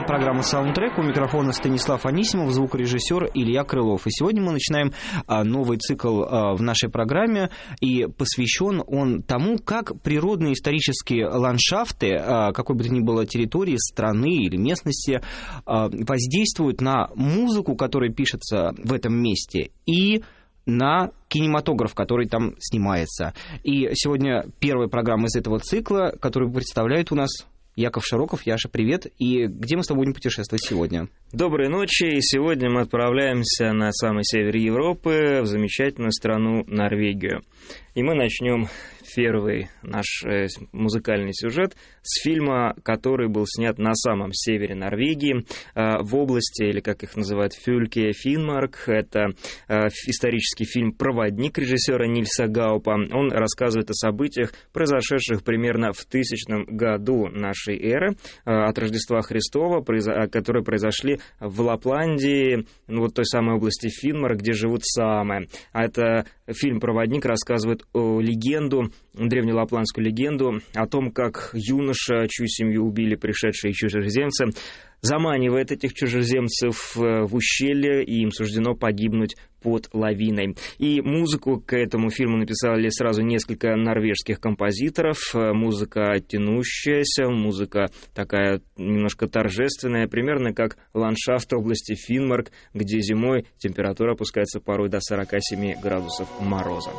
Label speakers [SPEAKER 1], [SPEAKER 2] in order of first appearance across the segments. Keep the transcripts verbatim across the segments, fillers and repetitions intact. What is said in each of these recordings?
[SPEAKER 1] программа «Саундтрек». У микрофона Станислав Анисимов, звукорежиссер Илья Крылов. И сегодня мы начинаем а, новый цикл а, в нашей программе. И посвящен он тому, как природные исторические ландшафты, а, какой бы то ни было территории, страны или местности, а, воздействуют на музыку, которая пишется в этом месте, и на кинематограф, который там снимается. И сегодня первая программа из этого цикла, которую представляет у нас Яков Широков. Яша, привет. И где мы с тобой будем путешествовать сегодня?
[SPEAKER 2] Доброй ночи. И сегодня мы отправляемся на самый север Европы, в замечательную страну Норвегию. И мы начнем первый наш э, музыкальный сюжет с фильма, который был снят на самом севере Норвегии, э, в области, или как их называют, Фюльке Финмарк. Это э, исторический фильм «Проводник» режиссера Нильса Гаупа. Он рассказывает о событиях, произошедших примерно в тысячном году нашей эры, э, от Рождества Христова, произо- которые произошли в Лапландии, ну, вот той самой области Финмарк, где живут саамы. А это фильм «Проводник» рассказывает о легенду, древнелапландскую легенду о том, как юноша, чью семью убили пришедшие чужеземцы, заманивает этих чужеземцев в ущелье, и им суждено погибнуть под лавиной. И музыку к этому фильму написали сразу несколько норвежских композиторов. Музыка тянущаяся, музыка такая немножко торжественная, примерно как ландшафт области Финмарк, где зимой температура опускается порой до сорок семь градусов мороза.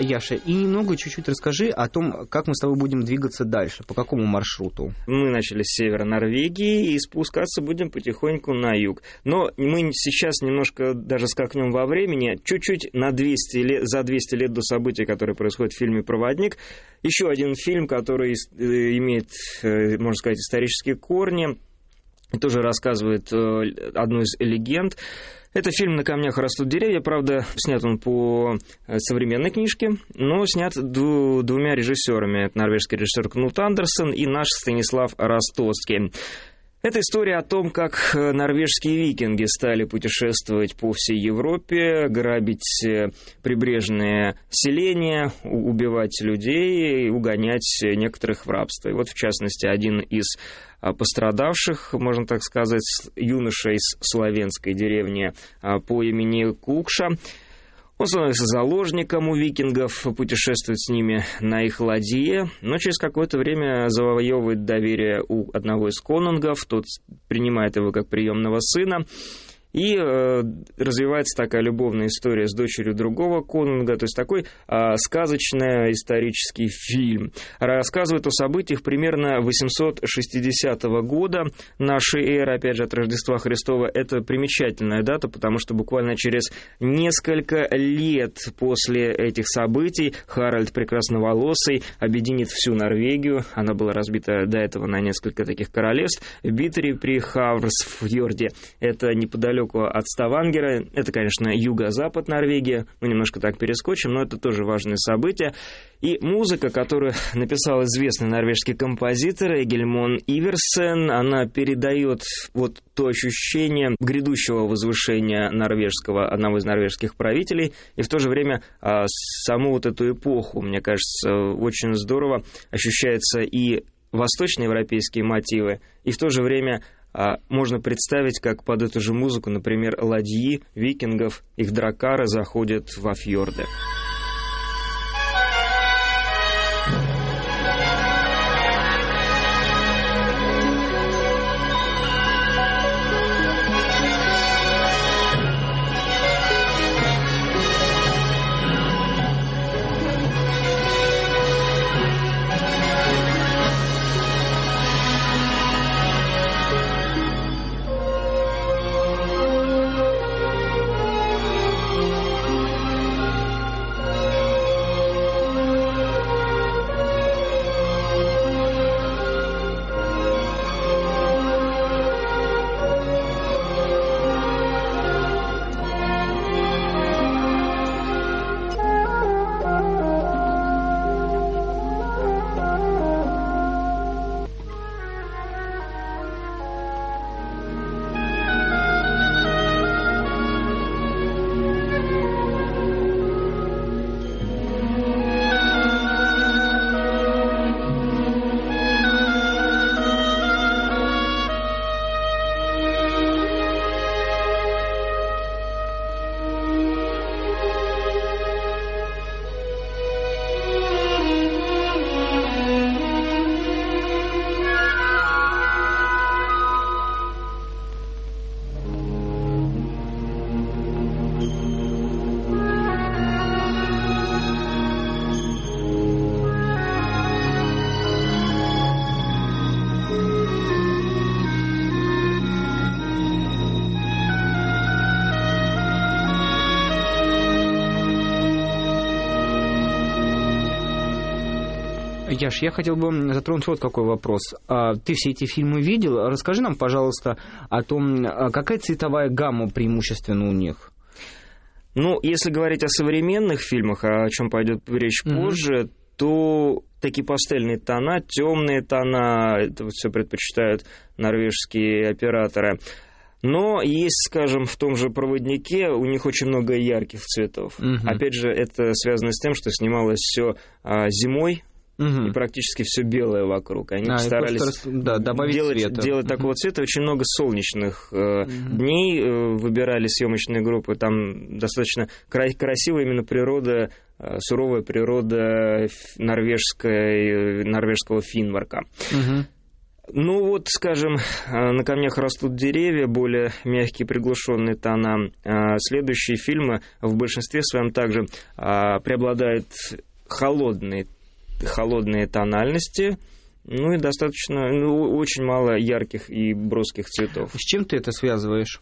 [SPEAKER 1] Яша, и немного чуть-чуть расскажи о том, как мы с тобой будем двигаться дальше, по какому маршруту.
[SPEAKER 2] Мы начали с севера Норвегии и спускаться будем потихоньку на юг. Но мы сейчас немножко даже скакнем во времени, чуть-чуть на двести лет, за двести лет до событий, которые происходят в фильме «Проводник». Еще один фильм, который имеет, можно сказать, исторические корни, тоже рассказывает одну из легенд. Это фильм «На камнях растут деревья», правда, снят он по современной книжке, но снят ду- двумя режиссерами. Это норвежский режиссер Кнут Андерсен и наш Станислав Ростоцкий. Это история о том, как норвежские викинги стали путешествовать по всей Европе, грабить прибрежные селения, убивать людей и угонять некоторых в рабство. И вот, в частности, один из пострадавших, можно так сказать, юноша из славянской деревни по имени Кукша. Он становится заложником у викингов, путешествует с ними на их ладье, но через какое-то время завоевывает доверие у одного из конунгов, тот принимает его как приемного сына. И э, развивается такая любовная история с дочерью другого конунга, то есть такой э, сказочный исторический фильм. Рассказывает о событиях примерно восемьсот шестидесятого года нашей эры, опять же, от Рождества Христова. Это примечательная дата, потому что буквально через несколько лет после этих событий Харальд Прекрасноволосый объединит всю Норвегию. Она была разбита до этого на несколько таких королевств. В битве при Хаврсфьорде, это неподалеку от Ставангера. Это, конечно, юго-запад Норвегии. Мы немножко так перескочим, но это тоже важное событие. И музыка, которую написал известный норвежский композитор Эгильмон Иверсен, она передает вот то ощущение грядущего возвышения норвежского, одного из норвежских правителей, и в то же время саму вот эту эпоху, мне кажется, очень здорово ощущаются и восточноевропейские мотивы, и в то же время А можно представить, как под эту же музыку, например, ладьи викингов, их дракары заходят во фьорды.
[SPEAKER 1] Яш, я хотел бы затронуть вот какой вопрос. Ты все эти фильмы видел? Расскажи нам, пожалуйста, о том, какая цветовая гамма преимущественно у них?
[SPEAKER 2] Ну, если говорить о современных фильмах, о чем пойдет речь mm-hmm. позже, то такие пастельные тона, темные тона, это все предпочитают норвежские операторы. Но есть, скажем, в том же «Проводнике» у них очень много ярких цветов. Mm-hmm. Опять же, это связано с тем, что снималось все а, зимой, угу. и практически все белое вокруг. Они а, постарались просто, да, добавить делать, цвета. делать угу. такого цвета. Очень много солнечных э, угу. дней э, выбирали съемочные группы. Там достаточно кра- красивая именно природа, э, суровая природа норвежской, норвежского Финмарка. Угу. Ну вот, скажем, «На камнях растут деревья», более мягкие приглушенные тона. Следующие фильмы в большинстве своем также преобладают холодные, холодные тональности, ну и достаточно, ну, очень мало ярких и броских цветов.
[SPEAKER 1] С чем ты это связываешь?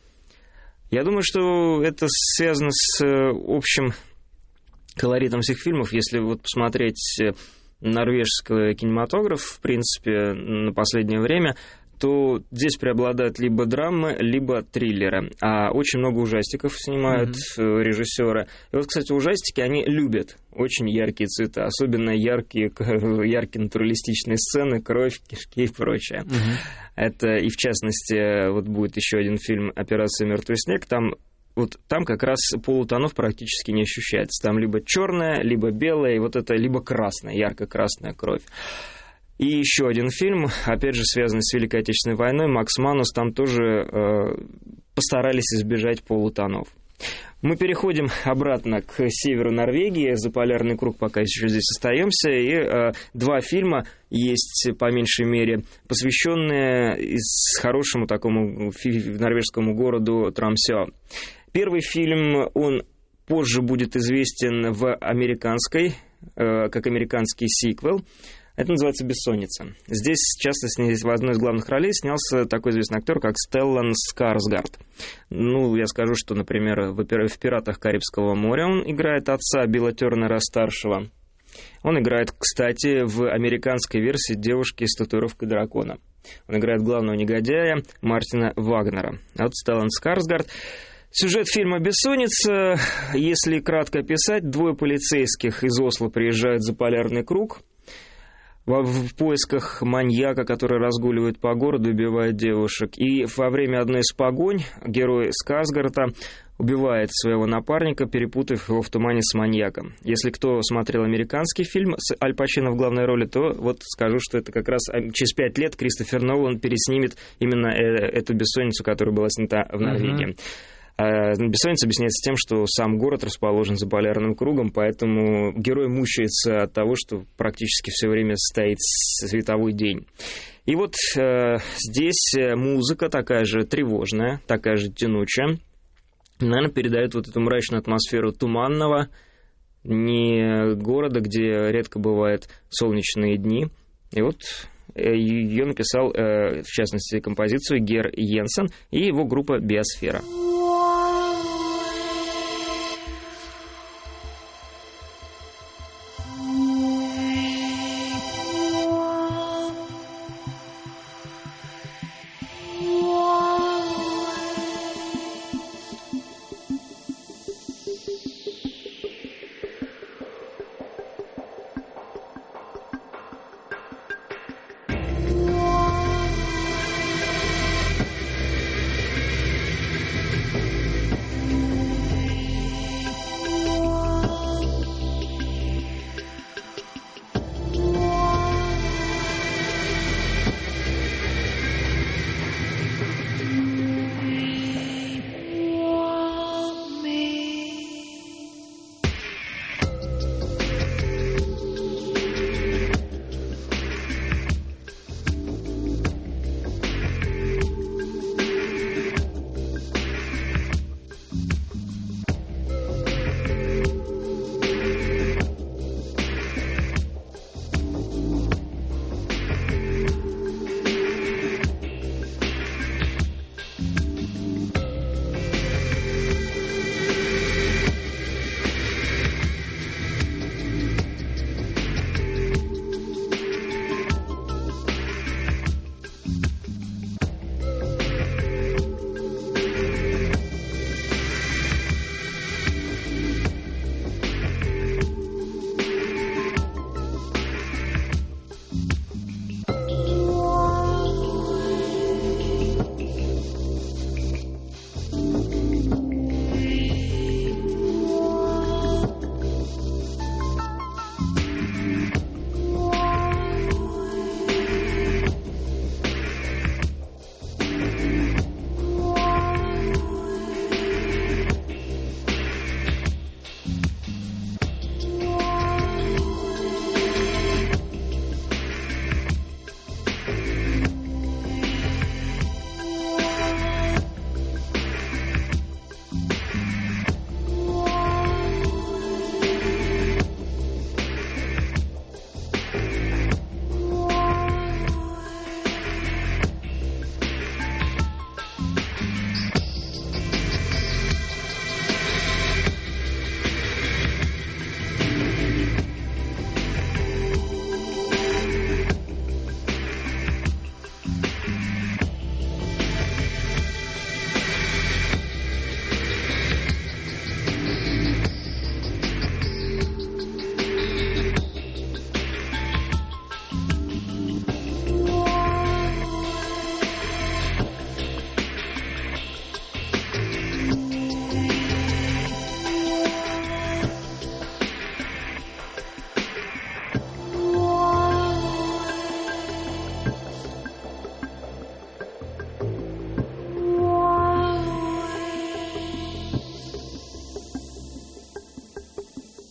[SPEAKER 2] Я думаю, что это связано с общим колоритом всех фильмов. Если вот посмотреть норвежский кинематограф, в принципе, на последнее время, то здесь преобладают либо драмы, либо триллеры. А очень много ужастиков снимают mm-hmm. режиссеры. И вот, кстати, ужастики, они любят очень яркие цвета, особенно яркие, яркие натуралистичные сцены, кровь, кишки и прочее. Mm-hmm. Это, и в частности, вот будет еще один фильм «Операция «Мертвый снег», там вот там как раз полутонов практически не ощущается. Там либо черная, либо белая, и вот это либо красная, ярко-красная кровь. И еще один фильм, опять же, связанный с Великой Отечественной войной, «Макс Манус», там тоже э, постарались избежать полутонов. Мы переходим обратно к северу Норвегии, за полярный круг пока еще здесь остаемся, и э, два фильма есть, по меньшей мере, посвященные из хорошему такому норвежскому городу Тромсё. Первый фильм, он позже будет известен в американской, э, как американский сиквел. Это называется «Бессонница». Здесь, в частности, в одной из главных ролей снялся такой известный актер, как Стеллан Скарсгард. Ну, я скажу, что, например, в «Пиратах Карибского моря» он играет отца Билла Тернера-старшего. Он играет, кстати, в американской версии девушки с татуировкой дракона. Он играет главного негодяя Мартина Вагнера. А вот Стеллан Скарсгард. Сюжет фильма «Бессонница», если кратко описать, двое полицейских из Осло приезжают за полярный круг в поисках маньяка, который разгуливает по городу, убивает девушек. И во время одной из погонь герой Скарсгарда убивает своего напарника, перепутав его в тумане с маньяком. Если кто смотрел американский фильм с Аль Пачино в главной роли, то вот скажу, что это как раз через пять лет Кристофер Нолан переснимет именно эту «Бессонницу», которая была снята в Норвегии. Uh-huh. Бессонница объясняется тем, что сам город расположен за полярным кругом, поэтому герой мучается от того, что практически все время стоит световой день. И вот э, здесь музыка такая же тревожная, такая же тянучая, наверное, передает вот эту мрачную атмосферу туманного не города, где редко бывают солнечные дни. И вот ее написал, э, в частности, композицию Гер Йенсен и его группа «Биосфера».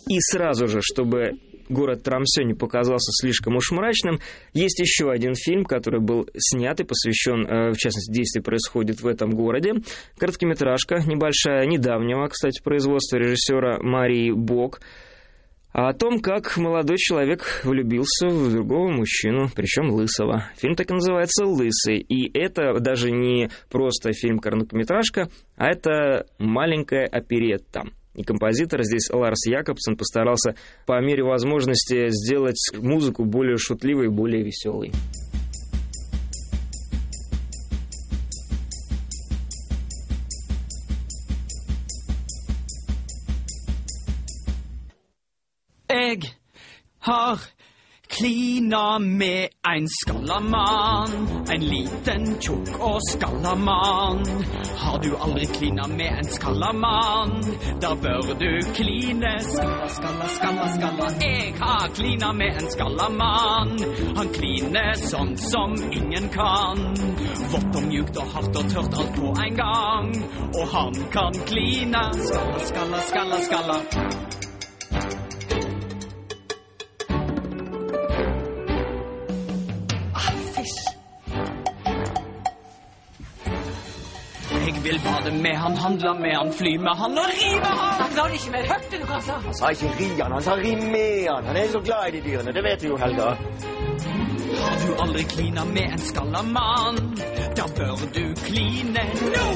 [SPEAKER 2] И сразу же, чтобы город Тромсе не показался слишком уж мрачным, есть еще один фильм, который был снят и посвящен, в частности, действие происходит в этом городе. Короткометражка небольшая, недавнего, кстати, производства режиссера Марии Бок, о том, как молодой человек влюбился в другого мужчину, причем лысого. Фильм так и называется «Лысый». И это даже не просто фильм-короткометражка, а это маленькая оперетта. И композитор здесь Ларс Якобсон постарался по мере возможности сделать музыку более шутливой и более веселой.
[SPEAKER 3] Jeg har klina med en skalla mann, en liten, tjukk og skalla mann. Har du aldri klina med en skalla mann, da bør du kline. Skalla, skalla, skalla, skalla. Jeg har klina med en skalla mann. Han kliner sånn som ingen kan. Vått og mjukt og hardt og tørt alt på en gang. Og han kan kline. Skalla, skalla, skalla, skalla. Jeg vil bade med han, handle med han, fly med han og ri med han.
[SPEAKER 4] Han klarer ikke mer. Hørte du hva han sa?
[SPEAKER 5] Han sa ikke ri han, han sa ri med han. Han er så glad i de dyrene, det vet du jo, Helga.
[SPEAKER 3] Har du aldri klina med en skalla mann, da bør du kline nå.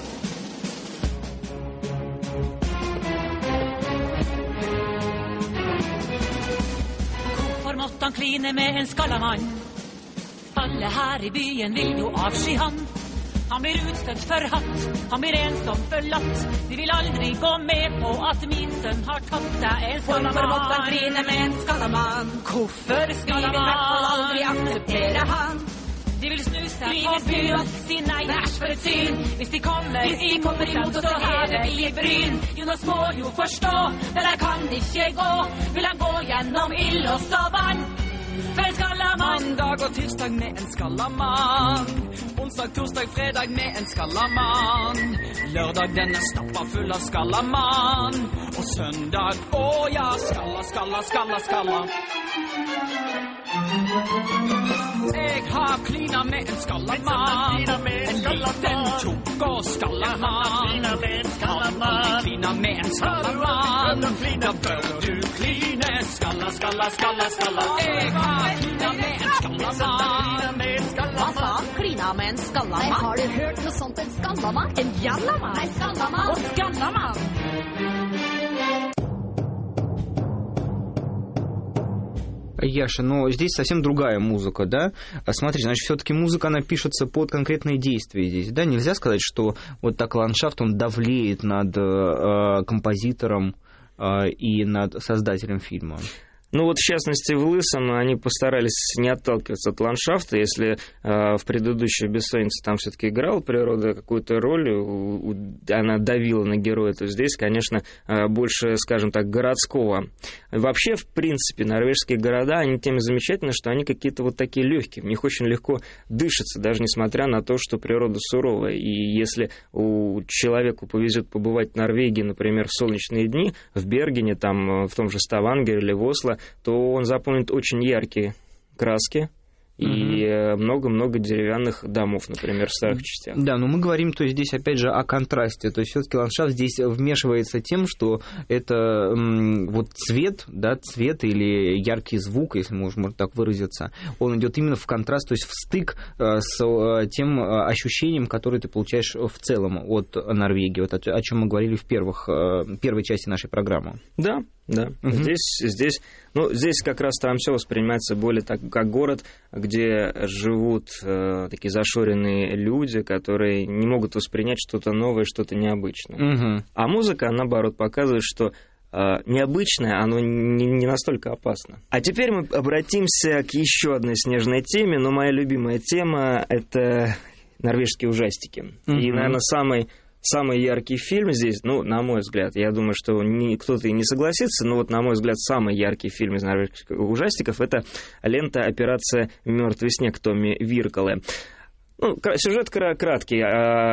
[SPEAKER 4] Hvorfor måtte han kline med en skalla mann? Alle her i byen vil jo avsky han. Han blir utstøtt for hatt, han blir ensom forlatt. De vil aldri gå med på at min sønn har tatt deg en skalla mann. Hvorfor måtte han kline med en skalla mann? Hvorfor skalla mann? De vil hvertfall aldri akseptere han. De vil snu seg på byen, si nei, æsj for et syn. Hvis de kommer, Hvis de kommer imot og så hever vi i bryn. Jonas må jo forstå, det der kan ikke gå. Vil han gå gjennom ild og så vann? For en skalla mann.
[SPEAKER 3] Mandag og tirsdag med en skalla mann. Onsdag, torsdag, fredag med en skalla mann. Lørdag den er stappa full av skalla mann. Og søndag, å ja, skalla, skalla, skalla, skalla. Jeg har klina med en skalla mann. En liten, tjukk og skalla mann. Har du klina med en skalla mann, da bør du kline. Skalla, skalla, skalla, skalla. Jeg har klina med en skalla mann.
[SPEAKER 6] Hva sa han? Klina med en skalla mann? Har du hørt noe sånt? En skalla mann? En jalla mann? Nei, skalla mann. Og skalla mann.
[SPEAKER 1] Яша, но здесь совсем другая музыка, да? Смотри, значит, все-таки музыка, она пишется под конкретные действия здесь, да? Нельзя сказать, что вот так ландшафт, он давлеет над э, композитором э, и над создателем фильма.
[SPEAKER 2] Ну вот, в частности, в «Лысом» они постарались не отталкиваться от ландшафта. Если э, в предыдущей «Бессоннице» там все-таки играла природа какую-то роль, у, у, она давила на героя, то здесь, конечно, э, больше, скажем так, городского. Вообще, в принципе, норвежские города, они тем и замечательны, что они какие-то вот такие легкие, в них очень легко дышится, даже несмотря на то, что природа суровая. И если у человеку повезет побывать в Норвегии, например, в солнечные дни, в Бергене, там, в том же Ставангере или в Осло, то он запомнит очень яркие краски и много-много деревянных домов, например, в старых частях.
[SPEAKER 1] Да, но мы говорим, то есть здесь опять же о контрасте, то есть все-таки ландшафт здесь вмешивается тем, что это м, вот цвет, да, цвет или яркий звук, если можно так выразиться, он идет именно в контраст, то есть в стык э, с э, тем ощущением, которое ты получаешь в целом от Норвегии, вот о, о чем мы говорили в первых, э, первой части нашей программы.
[SPEAKER 2] Да, да. Угу. Здесь, здесь, ну, здесь как раз Тромсе воспринимается более так, как город, где живут э, такие зашоренные люди, которые не могут воспринять что-то новое, что-то необычное.
[SPEAKER 1] Угу.
[SPEAKER 2] А музыка, наоборот, показывает, что э, необычное, оно не, не настолько опасно. А теперь мы обратимся к еще одной снежной теме, но моя любимая тема — это норвежские ужастики. Угу. И, наверное, самый... Самый яркий фильм здесь, ну, на мой взгляд, я думаю, что не, кто-то и не согласится, но вот, на мой взгляд, самый яркий фильм из норвежских ужастиков — это лента «Операция Мертвый снег» Томми Вирколе. Ну, сюжет краткий.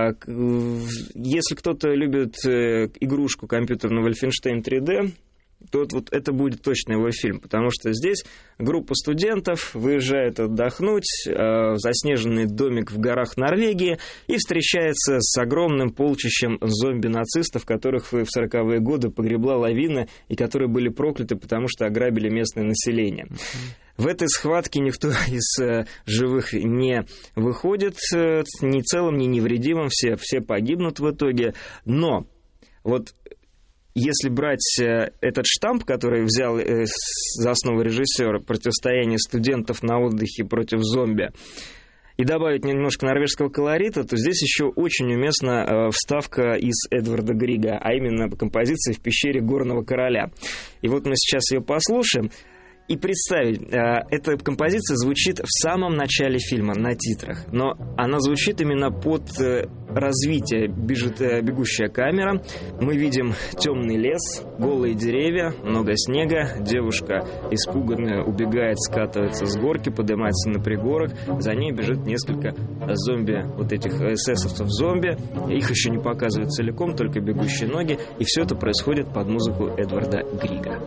[SPEAKER 2] Если кто-то любит игрушку компьютерную Wolfenstein три дэ, то вот это будет точно его фильм, потому что здесь группа студентов выезжает отдохнуть в заснеженный домик в горах Норвегии и встречается с огромным полчищем зомби-нацистов, которых в сороковые годы погребла лавина и которые были прокляты, потому что ограбили местное население. В этой схватке никто из э, живых не выходит э, ни целым, ни невредимым, все, все погибнут в итоге. Но вот если брать э, этот штамп, который взял э, за основу режиссера, противостояние студентов на отдыхе против зомби, и добавить немножко норвежского колорита, то здесь еще очень уместна э, вставка из Эдварда Грига, а именно композиция «В пещере горного короля». И вот мы сейчас ее послушаем. И представить, эта композиция звучит в самом начале фильма, на титрах, но она звучит именно под развитие. Бежит бегущая камера, мы видим темный лес, голые деревья, много снега, девушка испуганная убегает, скатывается с горки, поднимается на пригорок, за ней бежит несколько зомби, вот этих эсэсовцев-зомби, их еще не показывают целиком, только бегущие ноги, и все это происходит под музыку Эдварда Грига.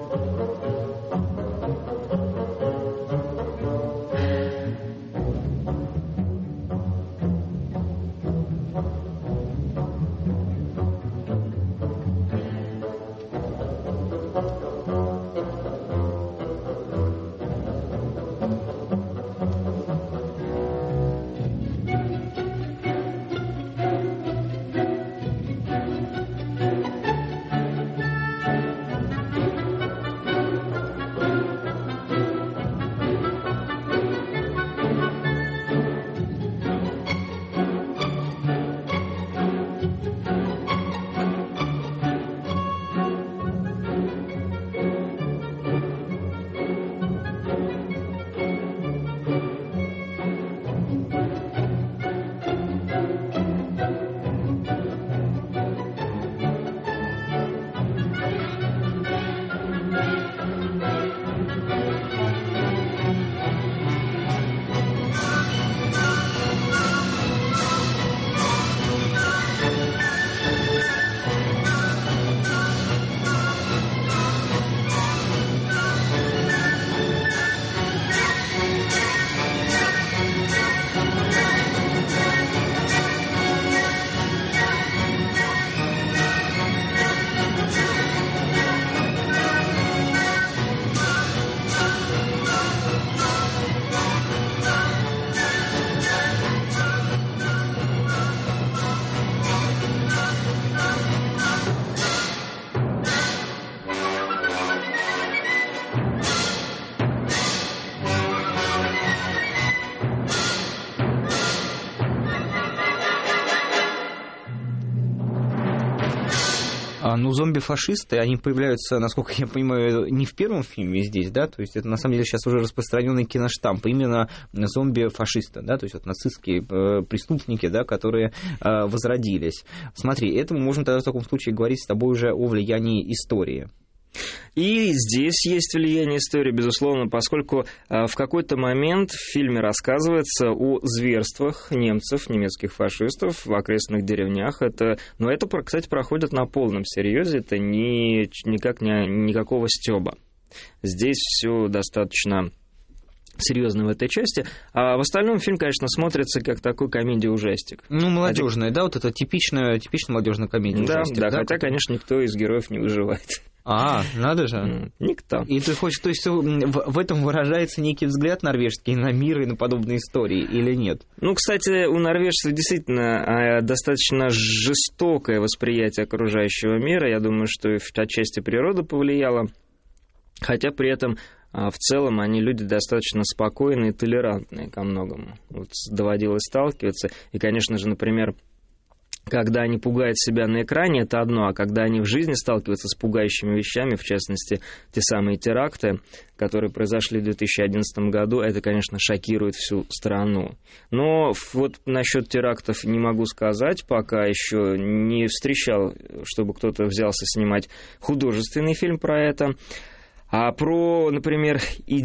[SPEAKER 1] Ну, зомби-фашисты, они появляются, насколько я понимаю, не в первом фильме здесь, да, то есть это на самом деле сейчас уже распространенный киноштамп, именно зомби-фашисты, да, то есть вот нацистские э, преступники, да, которые э, возродились. Смотри, это мы можем тогда в таком случае говорить с тобой уже о влиянии истории.
[SPEAKER 2] И здесь есть влияние истории, безусловно, поскольку э, в какой-то момент в фильме рассказывается о зверствах немцев, немецких фашистов в окрестных деревнях. Это, но это, кстати, проходит на полном серьезе, это не, никак не, никакого стёба. Здесь все достаточно серьезно в этой части. А в остальном фильм, конечно, смотрится как такой комедия-ужастик.
[SPEAKER 1] Ну, молодежная, Один... да, вот это типичная, типичная молодежная комедия-ужастик.
[SPEAKER 2] Да, да,
[SPEAKER 1] да,
[SPEAKER 2] хотя, конечно, никто из героев не выживает.
[SPEAKER 1] А, надо же.
[SPEAKER 2] Никто.
[SPEAKER 1] И ты хочешь, то есть в, в этом выражается некий взгляд норвежский на мир и на подобные истории, или нет?
[SPEAKER 2] Ну, кстати, у норвежцев действительно достаточно жестокое восприятие окружающего мира. Я думаю, что и отчасти природа повлияла. Хотя при этом в целом они люди достаточно спокойные и толерантные ко многому. Вот доводилось сталкиваться. И, конечно же, например, когда они пугают себя на экране, это одно, а когда они в жизни сталкиваются с пугающими вещами, в частности, те самые теракты, которые произошли в две тысячи одиннадцатом году, это, конечно, шокирует всю страну. Но вот насчет терактов не могу сказать, пока еще не встречал, чтобы кто-то взялся снимать художественный фильм про это. А про, например,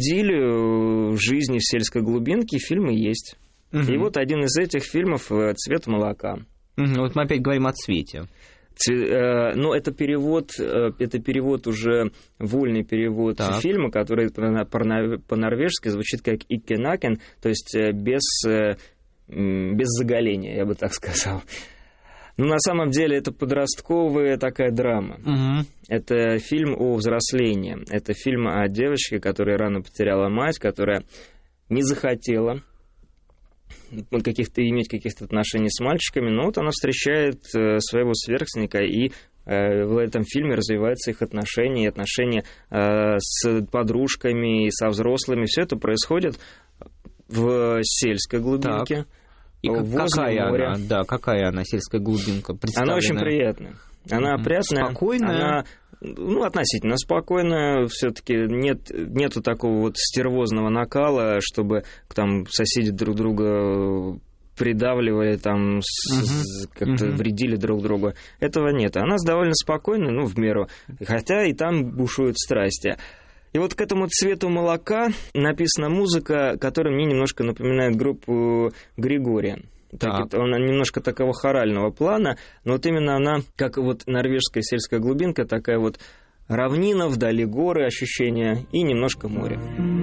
[SPEAKER 2] идиллию жизни в сельской глубинке фильмы есть. Угу. И вот один из этих фильмов «Цвет молока».
[SPEAKER 1] Угу. Вот мы опять говорим о цвете.
[SPEAKER 2] Ну, это перевод, это перевод уже, вольный перевод так. фильма, который по-норвежски звучит как «иккенакен», то есть без, без заголения, я бы так сказал. Но на самом деле это подростковая такая драма. Угу. Это фильм о взрослении. Это фильм о девочке, которая рано потеряла мать, которая не захотела каких-то, иметь каких-то отношений с мальчиками, но вот она встречает своего сверстника, и в этом фильме развиваются их отношения, и отношения с подружками, и со взрослыми. Все это происходит в сельской глубинке. Так.
[SPEAKER 1] И какая моря. она, да, какая она, сельская глубинка?
[SPEAKER 2] Она очень приятная. Она опрятная.
[SPEAKER 1] Спокойная?
[SPEAKER 2] Она, ну, относительно спокойная. Все-таки нет, нету такого вот стервозного накала, чтобы там соседи друг друга придавливали, там, uh-huh. как-то uh-huh. вредили друг другу. Этого нет. Она довольно спокойная, ну, в меру. Хотя и там бушуют страсти. И вот к этому цвету молока написана музыка, которая мне немножко напоминает группу Григориан. Так. Она немножко такого хорального плана, но вот именно она, как вот норвежская сельская глубинка, такая вот равнина, вдали горы, ощущения и немножко море.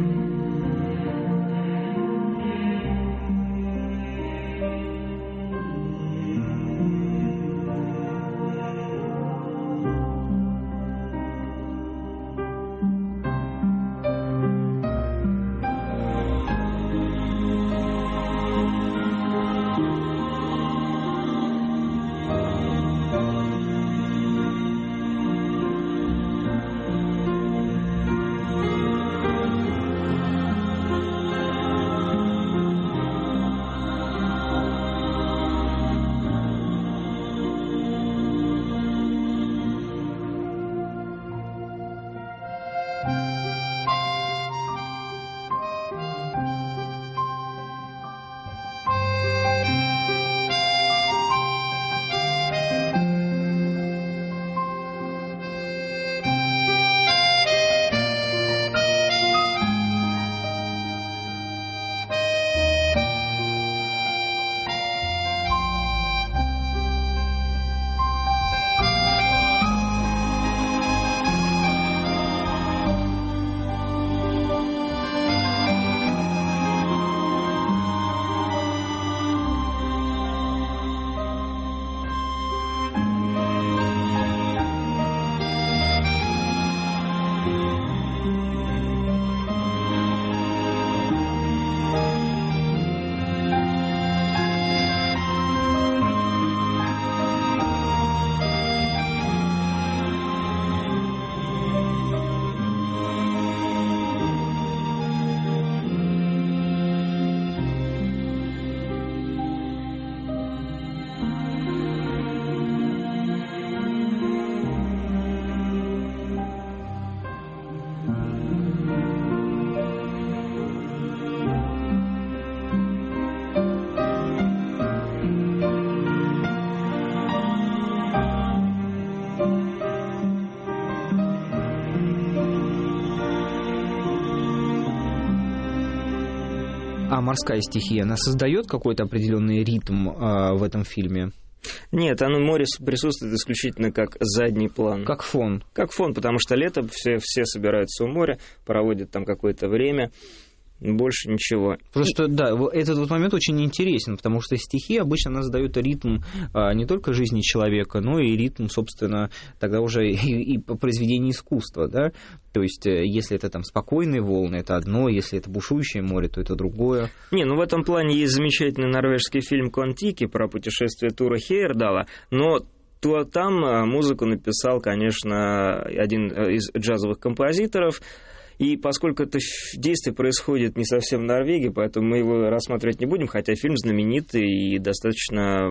[SPEAKER 1] А морская стихия, она создает какой-то определенный ритм э, в этом фильме?
[SPEAKER 2] Нет, оно, море присутствует исключительно как задний план.
[SPEAKER 1] Как фон.
[SPEAKER 2] Как фон, потому что лето, все, все собираются у моря, проводят там какое-то время. Больше ничего.
[SPEAKER 1] Просто, и... да, этот вот момент очень интересен, потому что стихи обычно она задают ритм а, не только жизни человека, но и ритм, собственно, тогда уже и, и произведения искусства, да. То есть, если это там спокойные волны, это одно, если это бушующее море, то это другое.
[SPEAKER 2] Не, ну в этом плане есть замечательный норвежский фильм «Кон-Тики» про путешествие Тура Хейердала, но то там музыку написал, конечно, один из джазовых композиторов. И поскольку это действие происходит не совсем в Норвегии, поэтому мы его рассматривать не будем, хотя фильм знаменитый и достаточно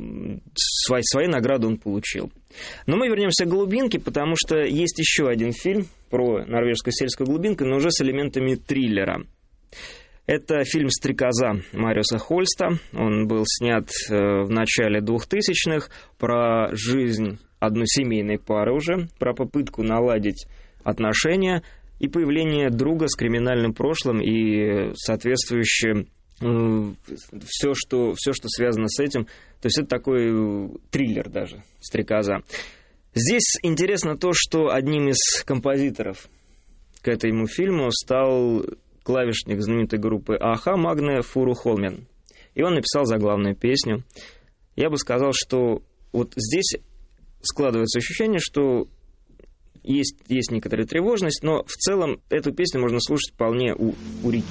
[SPEAKER 2] свои, свои награды он получил. Но мы вернемся к глубинке, потому что есть еще один фильм про норвежскую сельскую глубинку, но уже с элементами триллера. Это фильм «Стрекоза» Мариуса Хольста. Он был снят в начале двухтысячных про жизнь односемейной пары уже, про попытку наладить отношения и появление друга с криминальным прошлым и соответствующим все, что, все, что связано с этим. То есть это такой триллер даже, «Стрекоза». Здесь интересно то, что одним из композиторов к этому фильму стал клавишник знаменитой группы а-ха Магне Фуру Холмен. И он написал заглавную песню. Я бы сказал, что вот здесь складывается ощущение, что есть, есть некоторая тревожность, но в целом эту песню можно слушать вполне у, у реки.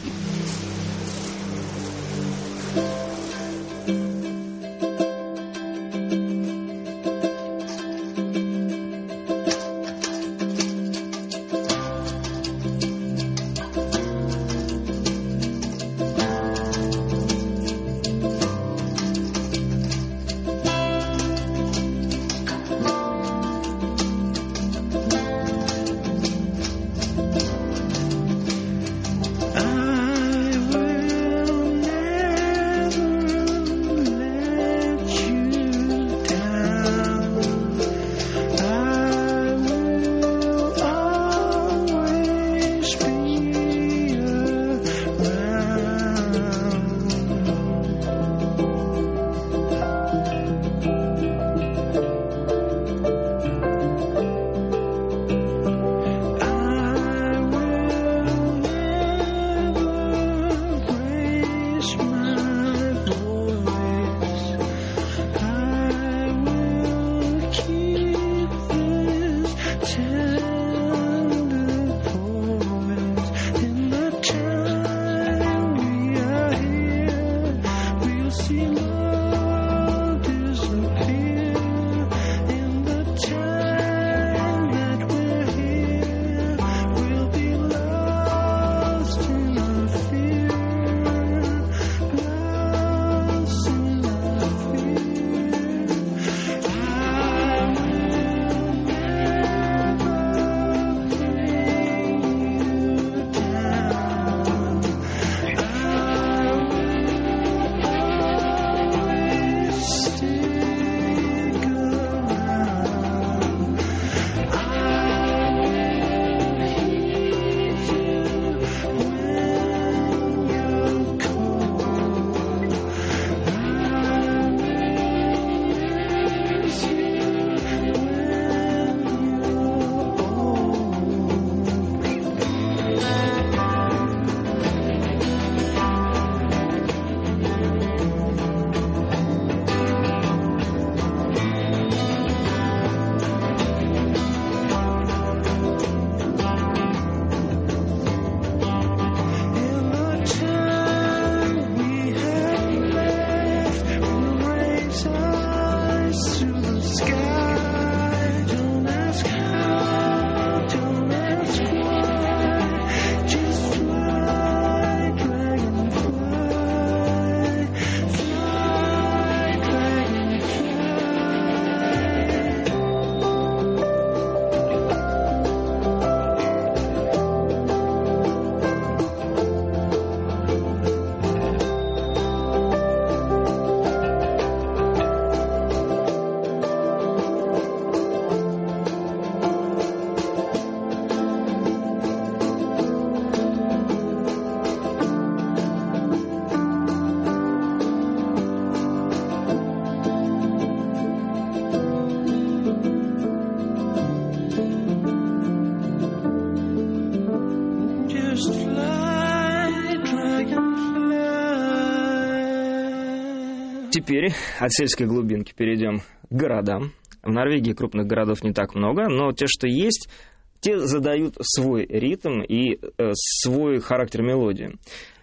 [SPEAKER 2] Теперь от сельской глубинки перейдем к городам. В Норвегии крупных городов не так много, но те, что есть, те задают свой ритм и э, свой характер мелодии.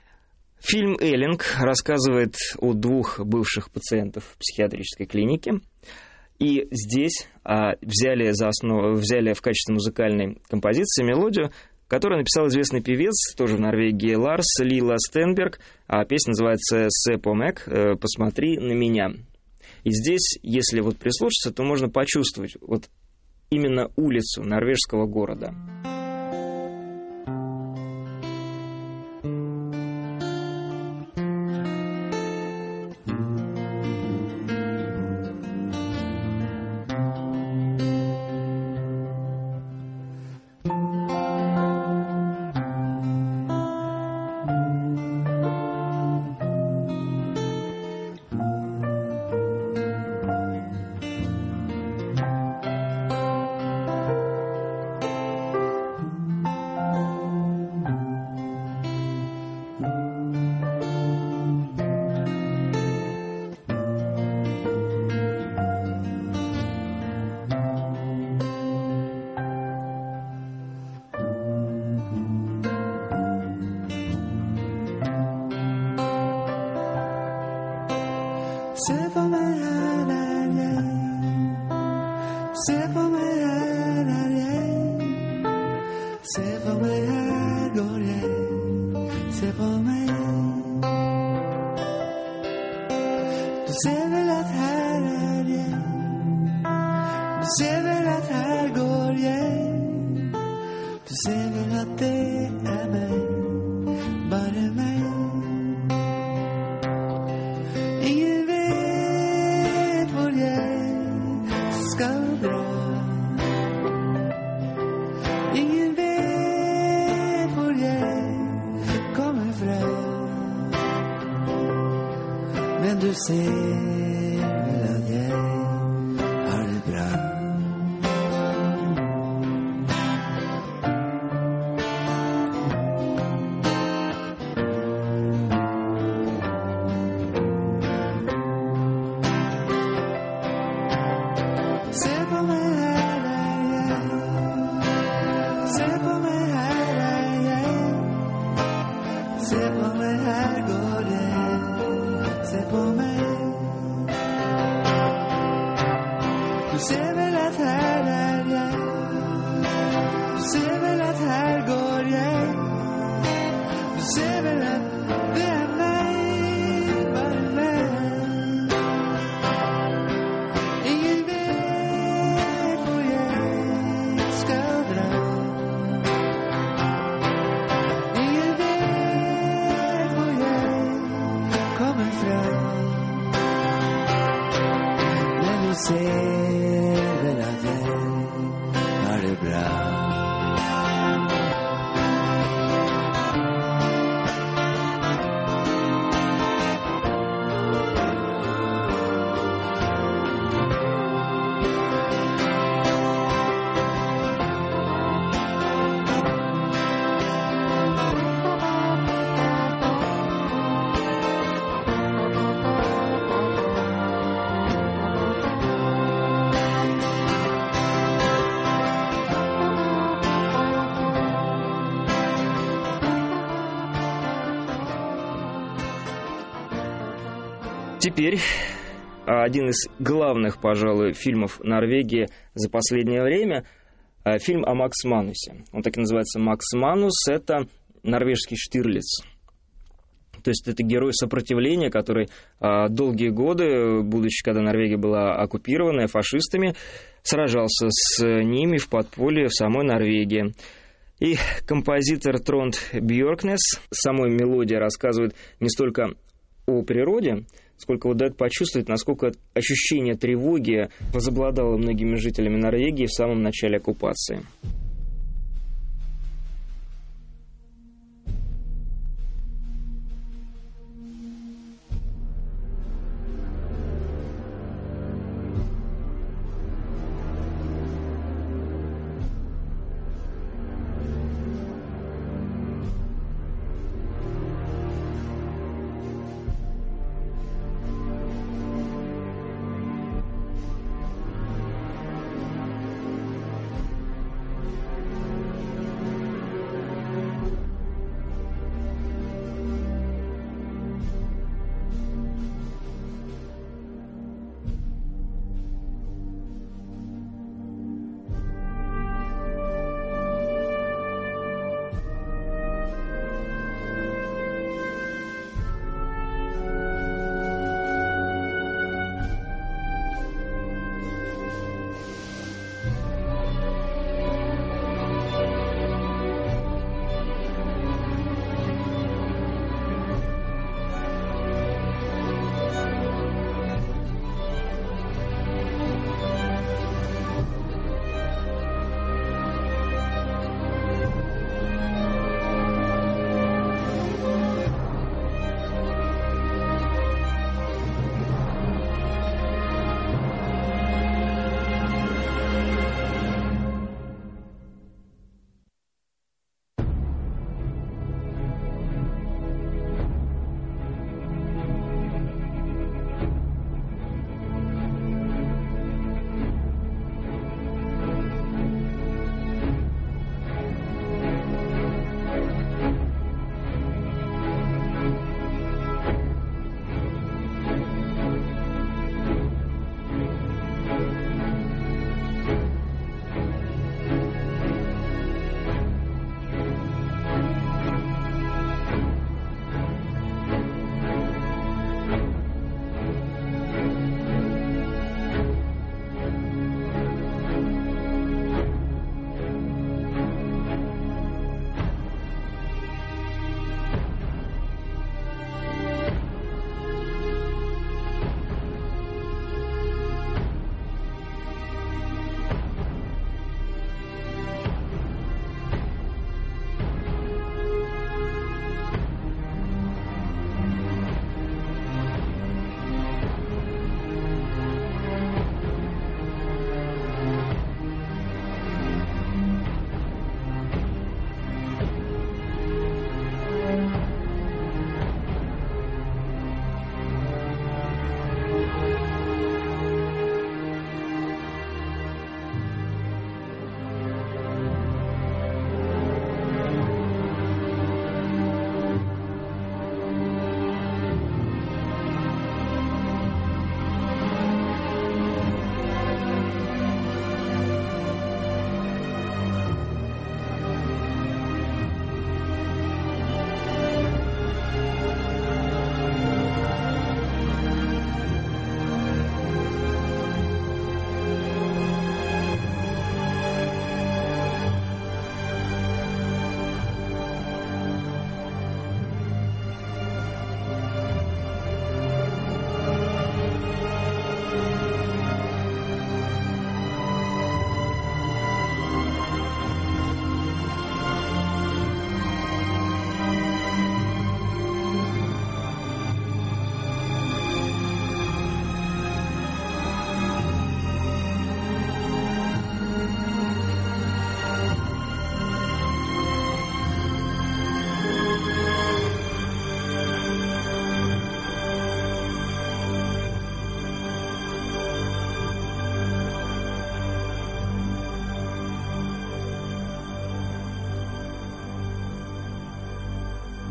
[SPEAKER 2] Фильм «Эллинг» рассказывает о двух бывших пациентах в психиатрической клинике. И здесь а, взяли, за основу, взяли в качестве музыкальной композиции мелодию, которую написал известный певец, тоже в Норвегии, Ларс Лила Стенберг. А песня называется «Se på meg», «Посмотри на меня». И здесь, если вот прислушаться, то можно почувствовать вот именно улицу норвежского города.
[SPEAKER 7] Se på meg her er jeg, se på meg her går jeg, se på meg. Du ser vel at her er jeg, du ser vel at her går jeg, du ser vel at det er meg, bare meg. Ingen vet hvor jeg skal dra, ingen vet hvor jeg kommer fra, men du ser vel at jeg har det bra.
[SPEAKER 2] Теперь один из главных, пожалуй, фильмов Норвегии за последнее время — фильм о Макс Манусе. Он так и называется «Макс Манус». Это норвежский Штирлиц. То есть это герой сопротивления, который долгие годы, будучи, когда Норвегия была оккупированная фашистами, сражался с ними в подполье в самой Норвегии. И композитор Тронд Бьоркнес, самой мелодии рассказывает не столько о природе, сколько вот дает почувствовать, насколько ощущение тревоги возобладало многими жителями Норвегии в самом начале оккупации.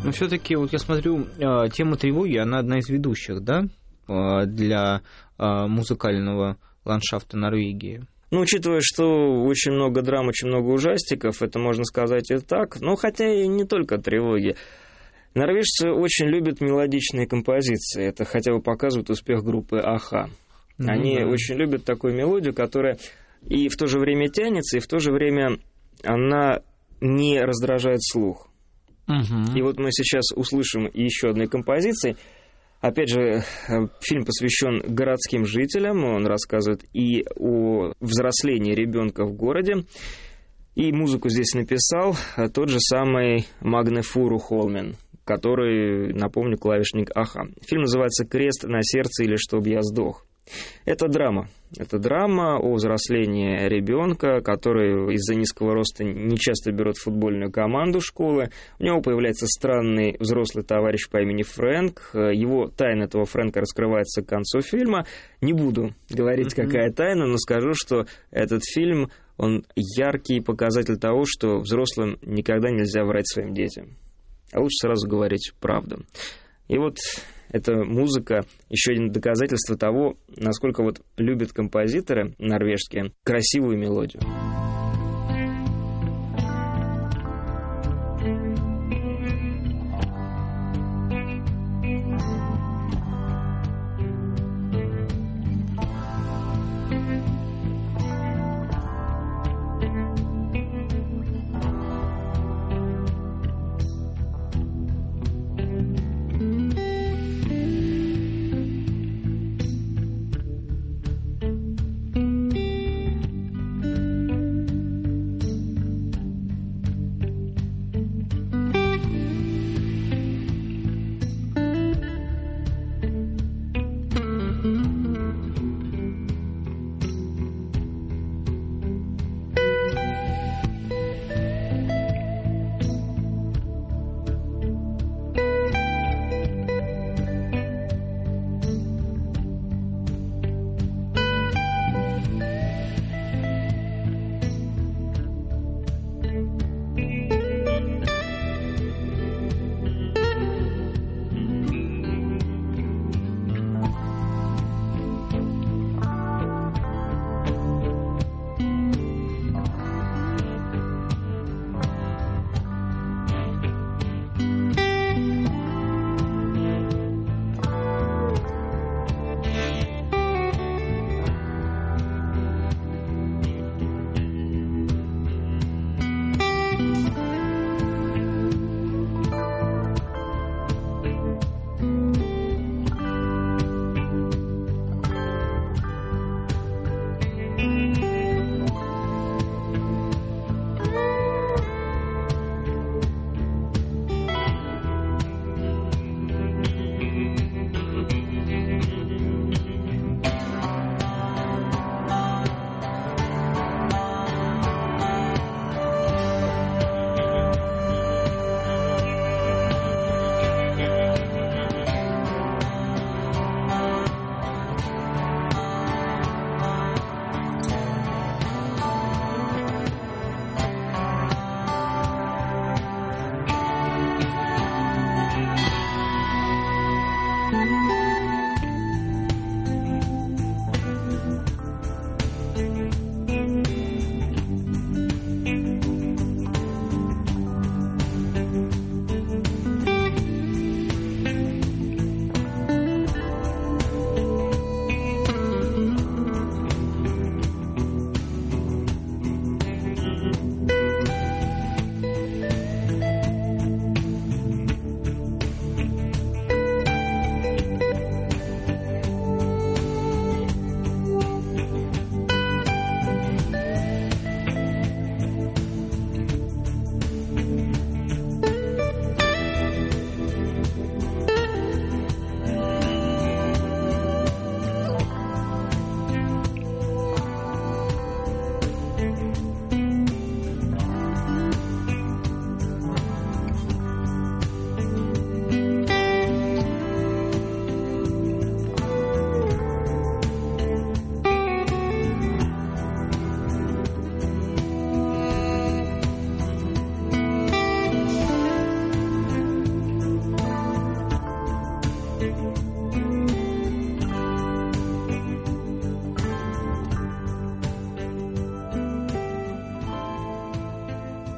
[SPEAKER 1] Но все-таки, вот я смотрю, тема тревоги, она одна из ведущих, да, для музыкального ландшафта Норвегии.
[SPEAKER 2] Ну, учитывая, что очень много драм, очень много ужастиков, это можно сказать и так, но хотя и не только тревоги. Норвежцы очень любят мелодичные композиции, это хотя бы показывает успех группы а-ха. Mm-hmm. Они очень любят такую мелодию, которая и в то же время тянется, и в то же время она не раздражает слух. Mm-hmm. И вот мы сейчас услышим еще одной композиции. Опять же, фильм посвящен городским жителям, он рассказывает и о взрослении ребенка в городе. И музыку здесь написал тот же самый Магне Фуру Холмен, который, напомню, клавишник а-ха. Фильм называется «Крест на сердце» или «Чтоб я сдох». Это драма. Это драма о взрослении ребенка, который из-за низкого роста не часто берет футбольную команду школы. У него появляется странный взрослый товарищ по имени Фрэнк. Его тайна этого Фрэнка раскрывается к концу фильма. Не буду говорить, mm-hmm. какая тайна, но скажу, что этот фильм, он яркий показатель того, что взрослым никогда нельзя врать своим детям. А лучше сразу говорить правду. И вот эта музыка еще один доказательство того, насколько вот любят композиторы норвежские красивую мелодию.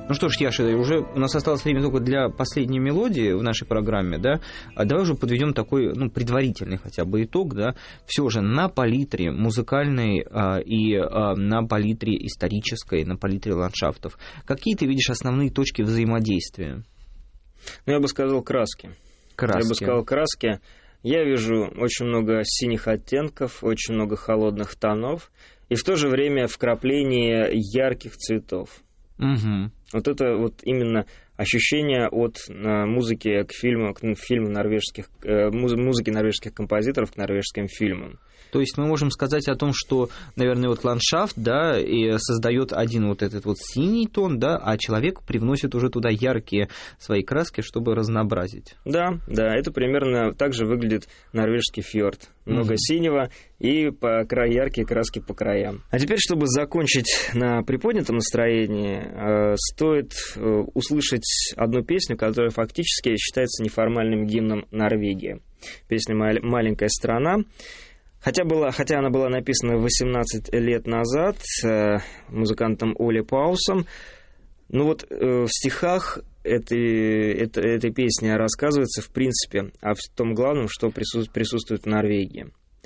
[SPEAKER 1] Ну что ж, Яша, уже у нас осталось время только для последней мелодии в нашей программе, да? А давай уже подведем такой, ну, предварительный хотя бы итог, да? Все же на палитре музыкальной а, и а, на палитре исторической, на палитре ландшафтов. Какие ты видишь основные точки взаимодействия?
[SPEAKER 2] Ну, я бы сказал краски.
[SPEAKER 1] Краски.
[SPEAKER 2] Я бы сказал краски. Я вижу очень много синих оттенков, очень много холодных тонов, и в то же время вкрапление ярких цветов.
[SPEAKER 1] Угу.
[SPEAKER 2] Вот это вот именно ощущение от э, музыки к фильму, к фильму норвежских, э, муз, музыки норвежских композиторов к норвежским фильмам.
[SPEAKER 1] То есть мы можем сказать о том, что, наверное, вот ландшафт, да, и создает один вот этот вот синий тон, да, а человек привносит уже туда яркие свои краски, чтобы разнообразить.
[SPEAKER 2] Да, да, это примерно так же выглядит норвежский фьорд. Много mm-hmm. синего и по краю яркие краски по краям. А теперь, чтобы закончить на приподнятом настроении, э, стоит э, услышать одну песню, которая фактически считается неформальным гимном Норвегии. Песня «Маленькая страна». Хотя, была, хотя она была написана восемнадцать лет назад э, музыкантом Оли Паусом, но вот э, в стихах этой, этой, этой песни рассказывается, в принципе, о том главном, что присутствует, присутствует в Норвегии.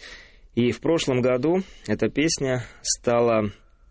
[SPEAKER 2] И в прошлом году эта песня стала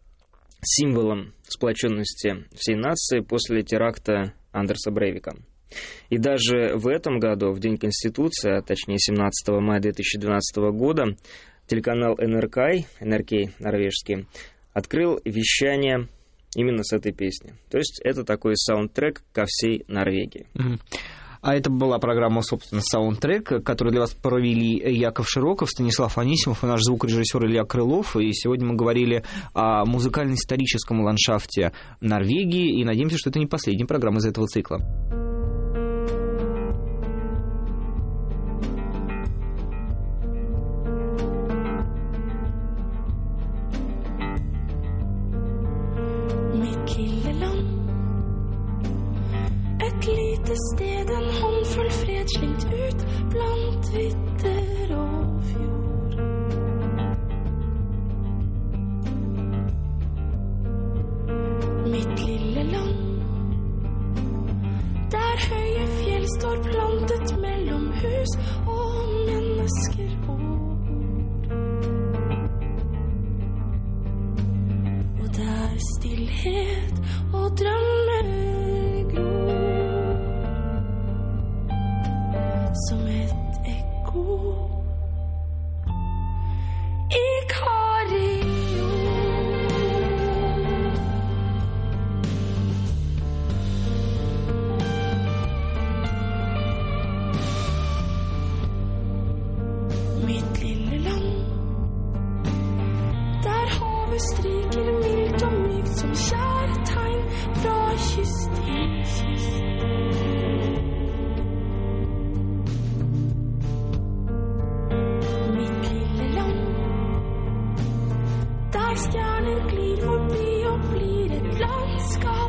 [SPEAKER 2] символом сплоченности всей нации после теракта Андерса Брейвика. И даже в этом году, в День Конституции, а точнее семнадцатого мая две тысячи двенадцатого года, телеканал эн эр кей, эн эр кей норвежский, открыл вещание именно с этой песни. То есть это такой саундтрек ко всей Норвегии. Mm-hmm.
[SPEAKER 1] А это была программа, собственно, саундтрек, которую для вас провели Яков Широков, Станислав Анисимов и наш звукорежиссер Илья Крылов. И сегодня мы говорили о музыкально-историческом ландшафте Норвегии. И надеемся, что это не последняя программа из этого цикла.
[SPEAKER 8] Sted en håndfull fred slengt ut blant vidder og fjord. Mitt lille land, der høye fjell står plantet mellom hus og mennesker og ord. Og der stillhet og drømmer gror. Som et ekko i Kario. Mitt lille land, der havet stryker mildt og mykt som kjære tegn fra kyst til kyst. Stjerner glir forbi og blir et landskap.